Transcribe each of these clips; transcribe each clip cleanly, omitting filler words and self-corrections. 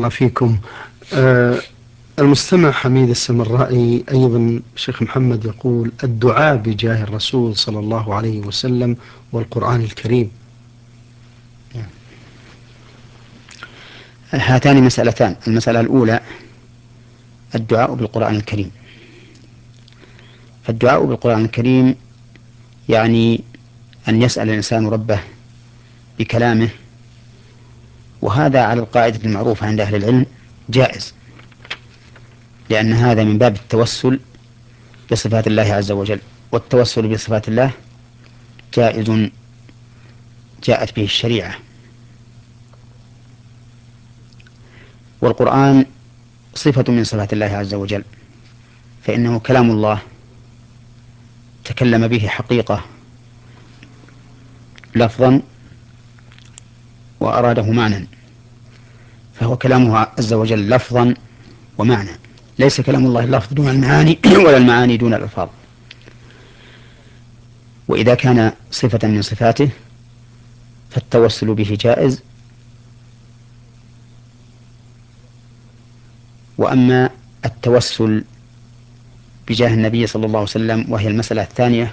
الله فيكم. آه المستمع حميد السمرائي أيضا شيخ محمد يقول الدعاء بجاه الرسول صلى الله عليه وسلم والقرآن الكريم. هاتان مسألتان. المسألة الأولى الدعاء بالقرآن الكريم. فالدعاء بالقرآن الكريم يعني أن يسأل الإنسان ربه بكلامه، وهذا على القاعدة المعروفة عند أهل العلم جائز، لأن هذا من باب التوسل بصفات الله عز وجل، والتوسل بصفات الله جائز جاءت به الشريعة. والقرآن صفة من صفات الله عز وجل، فإنه كلام الله تكلم به حقيقة لفظا وأراده معنى، فهو كلامه عز وجل لفظا ومعنى، ليس كلام الله اللفظ دون المعاني ولا المعاني دون الألفاظ. وإذا كان صفة من صفاته فالتوسل به جائز. وأما التوسل بجاه النبي صلى الله عليه وسلم وهي المسألة الثانية،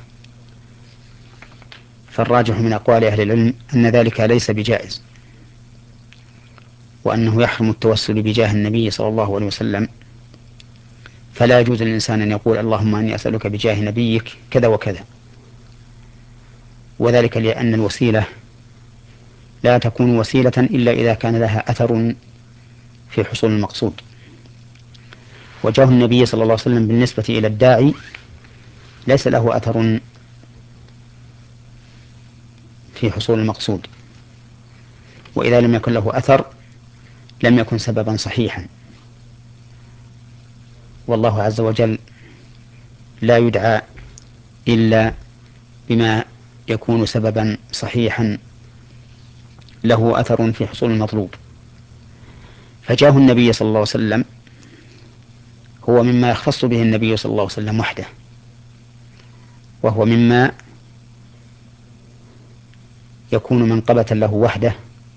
فالراجح من أقوال أهل العلم أن ذلك ليس بجائز، وأنه يحرم التوسل بجاه النبي صلى الله عليه وسلم. فلا يجوز للإنسان أن يقول اللهم أني أسألك بجاه نبيك كذا وكذا، وذلك لأن الوسيلة لا تكون وسيلة إلا إذا كان لها أثر في حصول المقصود. وجاه النبي صلى الله عليه وسلم بالنسبة إلى الداعي ليس له أثر في حصول المقصود، وإذا لم يكن له أثر لم يكن سببا صحيحا. والله عز وجل لا يدعى إلا بما يكون سببا صحيحا له أثر في حصول المطلوب. فجاه النبي صلى الله عليه وسلم هو مما يختص به النبي صلى الله عليه وسلم وحده، وهو مما يكون منقبة له وحده.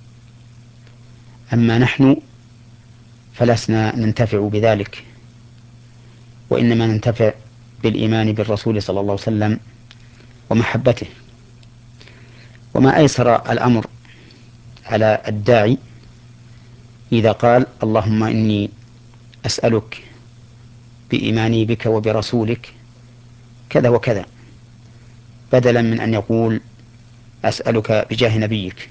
أما نحن فلسنا ننتفع بذلك، وإنما ننتفع بالإيمان بالرسول صلى الله عليه وسلم ومحبته. وما أيسر الأمر على الداعي إذا قال اللهم إني أسألك بإيماني بك وبرسولك كذا وكذا، بدلا من أن يقول أسألك بجاه نبيك.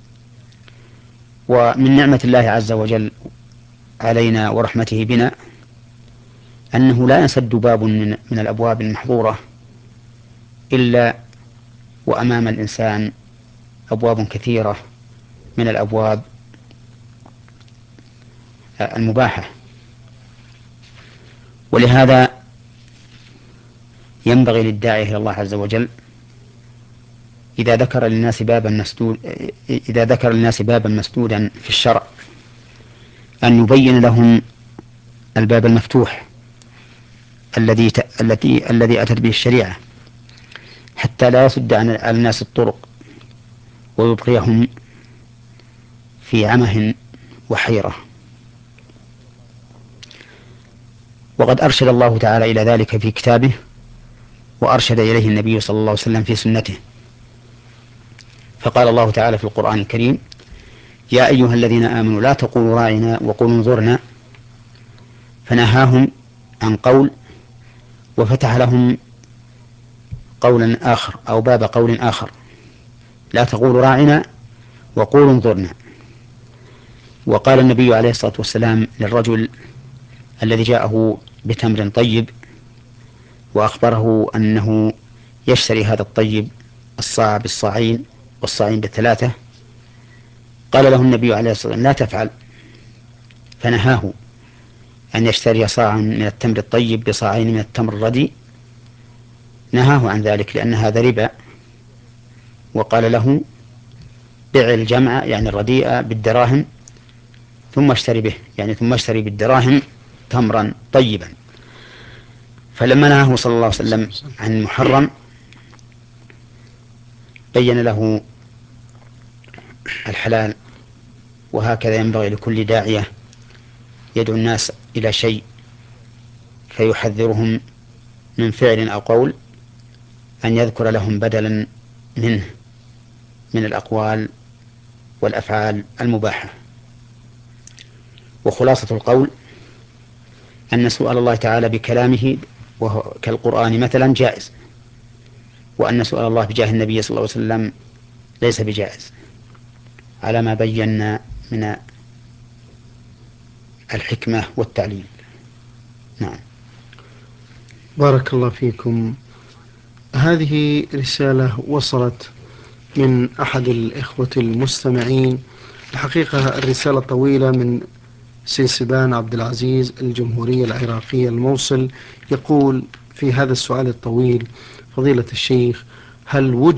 ومن نعمة الله عز وجل علينا ورحمته بنا أنه لا ينسد باب من الأبواب المحظورة إلا وأمام الإنسان أبواب كثيرة من الأبواب المباحة. ولهذا ينبغي للداعي إلى الله عز وجل إذا ذكر للناس بابا مسدودا في الشرع أن يبين لهم الباب المفتوح الذي أتت به الشريعة، حتى لا يسد عن الناس الطرق ويبقيهم في عمه وحيرة. وقد أرشد الله تعالى إلى ذلك في كتابه، وأرشد إليه النبي صلى الله عليه وسلم في سنته. فقال الله تعالى في القرآن الكريم يا أيها الذين آمنوا لا تقولوا راعنا وقولوا انظرنا، فنهاهم عن قول وفتح لهم قولا آخر أو باب قول آخر، لا تقولوا راعنا وقولوا انظرنا. وقال النبي عليه الصلاة والسلام للرجل الذي جاءه بتمر طيب وأخبره أنه يشتري هذا الطيب الصاع بالصاعين والصاعين بالثلاثة، قال له النبي عليه الصلاة والسلام لا تفعل، فنهاه أن يشتري صاعا من التمر الطيب بصاعين من التمر الرديء، نهاه عن ذلك لأن هذا ربا. وقال له بع الجمع يعني الرديء بالدراهم ثم اشتري به، يعني ثم اشتري بالدراهم تمرا طيبا. فلما نهاه صلى الله عليه وسلم عن المحرم بين له الحلال. وهكذا ينبغي لكل داعية يدعو الناس إلى شيء فيحذرهم من فعل أو قول أن يذكر لهم بدلا منه من الأقوال والأفعال المباحة. وخلاصة القول أن سؤال الله تعالى بكلامه وهو كالقرآن مثلا جائز، وأن سؤال الله بجاه النبي صلى الله عليه وسلم ليس بجائز، على ما بينا من الحكمة والتعليل. نعم. بارك الله فيكم. هذه رسالة وصلت من أحد الإخوة المستمعين. الحقيقة الرسالة طويلة، من سيسبان عبد العزيز، الجمهورية العراقية، الموصل. يقول في هذا السؤال الطويل: فضيلة الشيخ، هل وجد